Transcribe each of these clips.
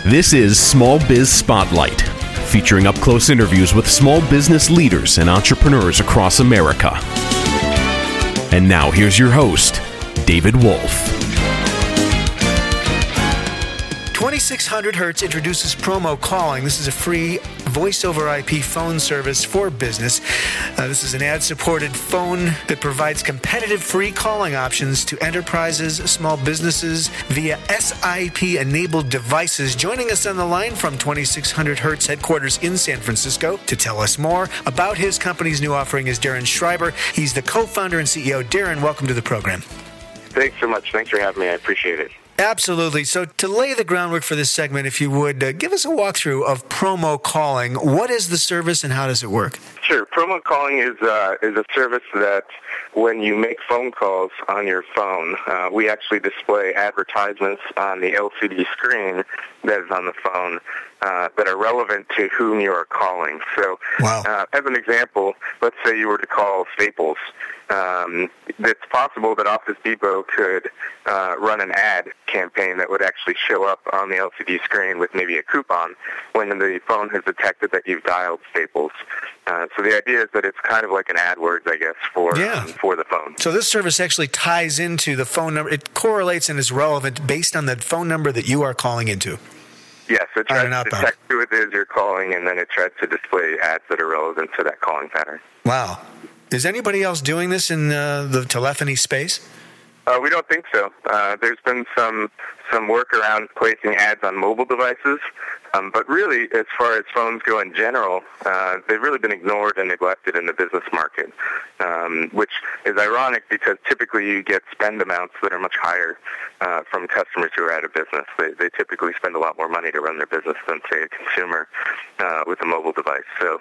This is Small Biz Spotlight, featuring up-close interviews with small business leaders and entrepreneurs across America. And now here's your host, David Wolf. 2600Hz introduces Promo Calling. This is a free voice-over IP phone service for business. This is an ad-supported phone that provides competitive free calling options to enterprises, small businesses via SIP-enabled devices. Joining us on the line from 2600Hz headquarters in San Francisco to tell us more about his company's new offering is Darren Schreiber. He's the co-founder and CEO. Darren, welcome to the program. Thanks so much. Thanks for having me. I appreciate it. Absolutely. So to lay the groundwork for this segment, if you would, give us a walkthrough of Promo Calling. What is the service and how does it work? Sure. Promo Calling is a service that when you make phone calls on your phone, we actually display advertisements on the LCD screen that is on the phone that are relevant to whom you are calling. So as an example, let's say you were to call Staples. It's possible that Office Depot could run an ad campaign that would actually show up on the LCD screen with maybe a coupon when the phone has detected that you've dialed Staples. So the idea is that it's kind of like an AdWords, I guess, for the phone. So this service actually ties into the phone number. It correlates and is relevant based on the phone number that you are calling into. Yes, it tries to detect who it is you're calling, and then it tries to display ads that are relevant to that calling pattern. Wow. Is anybody else doing this in the telephony space? We don't think so. There's been some work around placing ads on mobile devices, but really, as far as phones go in general, they've really been ignored and neglected in the business market, which is ironic because typically you get spend amounts that are much higher from customers who are out of business. They typically spend a lot more money to run their business than, say, a consumer with a mobile device. So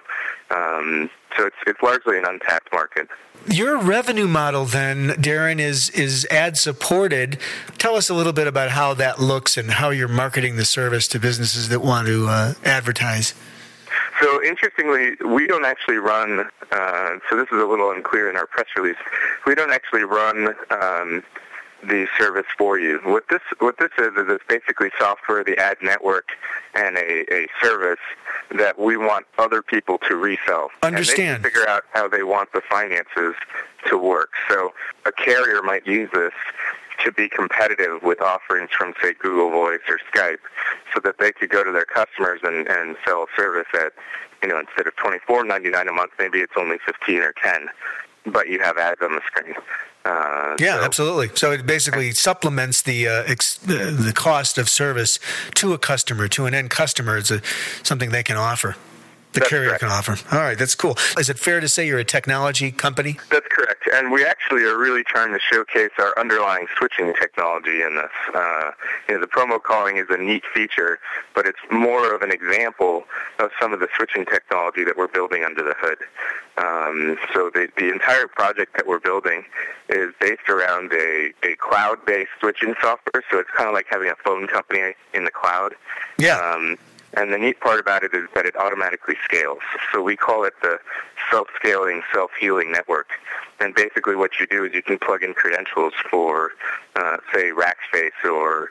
it's largely an untapped market. Your revenue model then, Darren, is ad-supported. Tell us a little bit about how that looks and how you're marketing the service to businesses that want to advertise. So interestingly, we don't actually run, so this is a little unclear in our press release, we don't actually run the service for you. What this is it's basically software, the ad network, and a service that we want other people to resell. Understand. And they can figure out how they want the finances to work. So a carrier might use this to be competitive with offerings from, say, Google Voice or Skype, so that they could go to their customers and sell a service at, instead of $24.99 a month, maybe it's only $15 or $10, but you have ads on the screen. Absolutely. So it basically supplements the cost of service to a customer, to an end customer. It's something they can offer. The carrier can offer. All right, that's cool. Is it fair to say you're a technology company? That's correct. And we actually are really trying to showcase our underlying switching technology in this. The promo calling is a neat feature, but it's more of an example of some of the switching technology that we're building under the hood. So the entire project that we're building is based around a cloud-based switching software. So it's kind of like having a phone company in the cloud. Yeah. And the neat part about it is that it automatically scales. So we call it the self-scaling, self-healing network. And basically what you do is you can plug in credentials for, say, Rackspace or,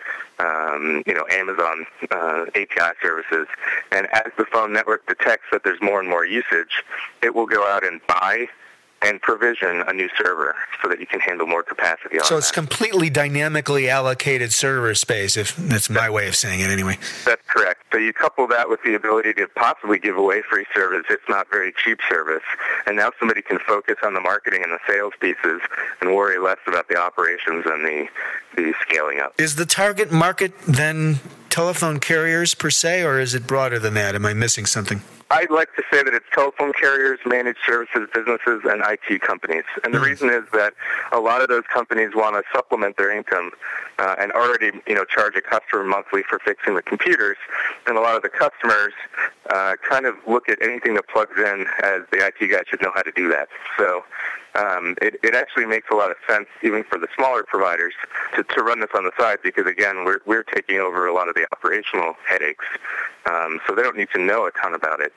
Amazon API services. And as the phone network detects that there's more and more usage, it will go out and buy and provision a new server so that you can handle more capacity on So it's completely dynamically allocated server space, if that's my way of saying it anyway. That's correct. So you couple that with the ability to possibly give away free service, it's not very cheap service, and now somebody can focus on the marketing and the sales pieces and worry less about the operations and the scaling up. Is the target market then telephone carriers per se, or is it broader than that? Am I missing something? I'd like to say that it's telephone carriers, managed services businesses, and IT companies. And the reason is that a lot of those companies want to supplement their income and already, charge a customer monthly for fixing the computers. And a lot of the customers kind of look at anything that plugs in as the IT guy should know how to do that. So it actually makes a lot of sense, even for the smaller providers, to run this on the side because, again, we're taking over a lot of the operational headaches. So they don't need to know a ton about it.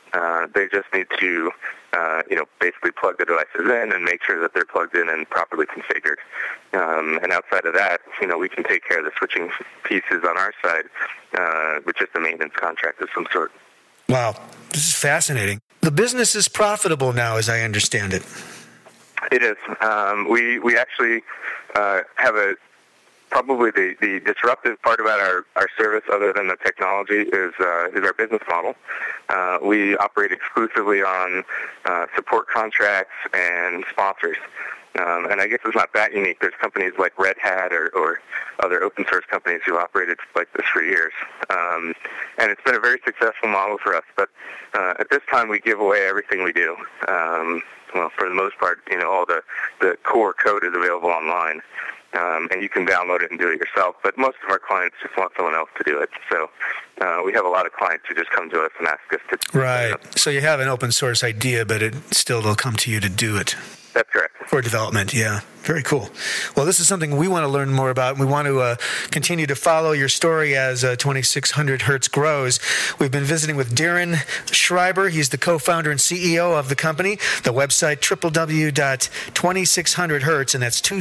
They just need to, basically plug the devices in and make sure that they're plugged in and properly configured. And outside of that, we can take care of the switching pieces on our side with just a maintenance contract of some sort. Wow, this is fascinating. The business is profitable now, as I understand it. It is. We actually have probably the disruptive part about our service, other than the technology, is our business model. We operate exclusively on support contracts and sponsors. And I guess it's not that unique. There's companies like Red Hat or other open source companies who operated like this for years. And it's been a very successful model for us. But at this time, we give away everything we do. Well, for the most part, all the core code is available online. And you can download it and do it yourself. But most of our clients just want someone else to do it. So we have a lot of clients who just come to us and ask us to. Right. So you have an open source idea, but they'll come to you to do it. That's correct. For development, yeah. Very cool. Well, this is something we want to learn more about. We want to continue to follow your story as 2600 Hertz grows. We've been visiting with Darren Schreiber. He's the co-founder and CEO of the company. The website, www.2600hertz, and that's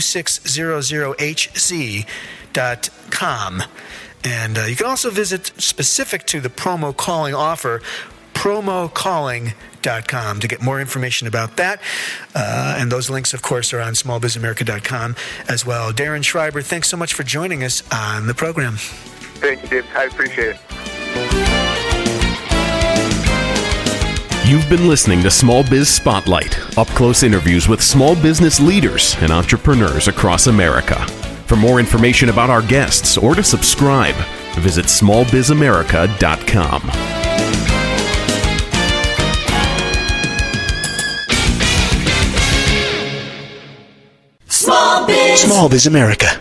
2600hz.com. And you can also visit, specific to the promo calling offer, promocalling.com to get more information about that. And those links, of course, are on smallbizamerica.com as well. Darren Schreiber, thanks so much for joining us on the program. Thank you, Dave. I appreciate it. You've been listening to Small Biz Spotlight, up-close interviews with small business leaders and entrepreneurs across America. For more information about our guests or to subscribe, visit smallbizamerica.com. Small Biz America.